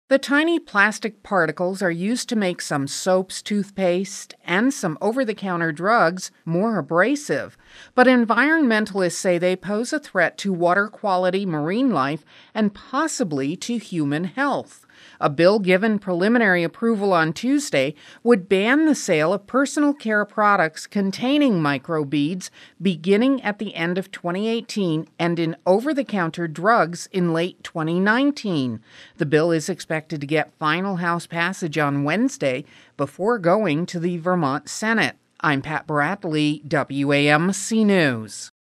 The tiny plastic particles are used to make some soaps, toothpaste, and some over the counter drugs more abrasive. But environmentalists say they pose a threat to water quality, marine life, and possibly to human health. A bill given preliminary approval on Tuesday would ban the sale of personal care products containing microbeads beginning at the end of 2018 and in over-the-counter drugs in late 2019. The bill is expected to get final House passage on Wednesday before going to the Vermont Senate. I'm Pat Bradley, WAMC News.